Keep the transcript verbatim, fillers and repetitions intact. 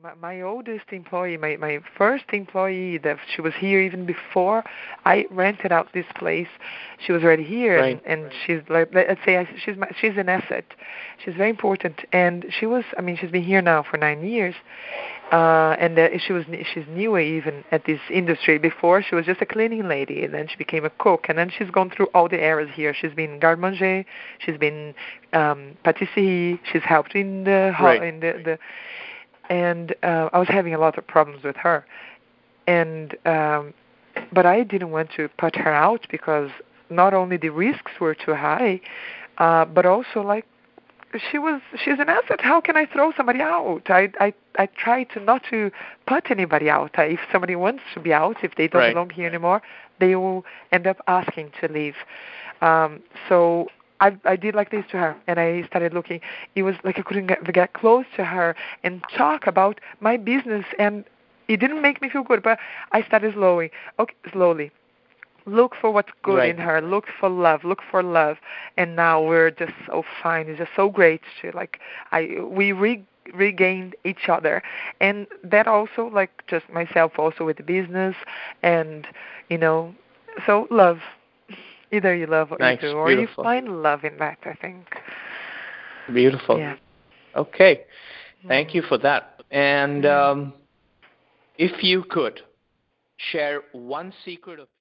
my, my oldest employee, my, my first employee, that she was here even before I rented out this place. She was already here, and, Right. and she's like, let's say I, she's my, she's an asset. She's very important, and she was. I mean, she's been here now for nine years, uh, and uh, she was she's newer even at this industry. Before she was just a cleaning lady, and then she became a cook, and then she's gone through all the eras here. She's been garde manger, she's been um, pâtisserie, she's helped in the ho- Right. in the, the and uh, I was having a lot of problems with her, and um, but I didn't want to put her out because not only the risks were too high, uh, but also like she was she's an asset. How can I throw somebody out? I I I try to not to put anybody out. I, if somebody wants to be out, if they don't Right. belong here anymore, they will end up asking to leave. Um, so I I did like this to her, and I started looking. It was like I couldn't get, get close to her and talk about my business, and it didn't make me feel good. But I started slowly, okay, slowly look for what's good in Right. her, look for love, look for love, and now we're just so fine. It's just so great. She, like I, we re- regained each other, and that also like just myself also with the business, and you know, so love. Either you love or you Nice. do, or you Beautiful. find love in that. I think. Beautiful. Yeah. Okay. Thank you Mm. for that. And Yeah. um, if you could share one secret of